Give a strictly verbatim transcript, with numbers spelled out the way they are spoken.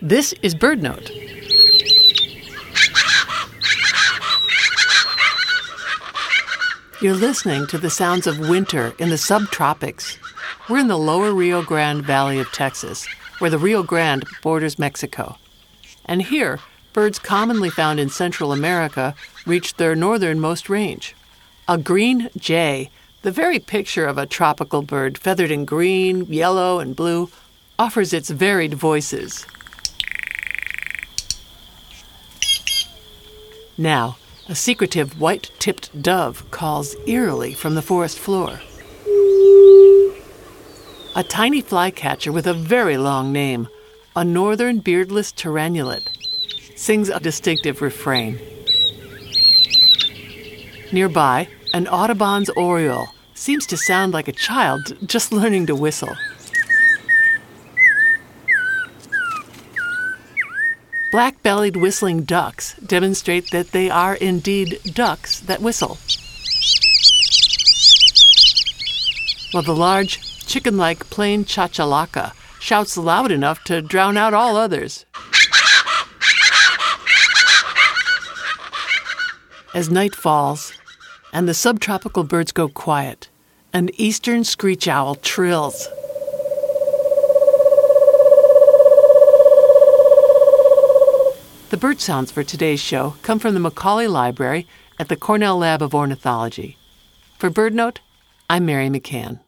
This is BirdNote. You're listening to the sounds of winter in the subtropics. We're in the lower Rio Grande Valley of Texas, where the Rio Grande borders Mexico. And here, birds commonly found in Central America reach their northernmost range. A green jay, the very picture of a tropical bird feathered in green, yellow, and blue, offers its varied voices. Now, a secretive white-tipped dove calls eerily from the forest floor. A tiny flycatcher with a very long name, a northern beardless tyrannulet, sings a distinctive refrain. Nearby, an Audubon's oriole seems to sound like a child just learning to whistle. Black-bellied whistling ducks demonstrate that they are indeed ducks that whistle. While the large, chicken-like plain chachalaca shouts loud enough to drown out all others. As night falls and the subtropical birds go quiet, an eastern screech owl trills. The bird sounds for today's show come from the Macaulay Library at the Cornell Lab of Ornithology. For BirdNote, I'm Mary McCann.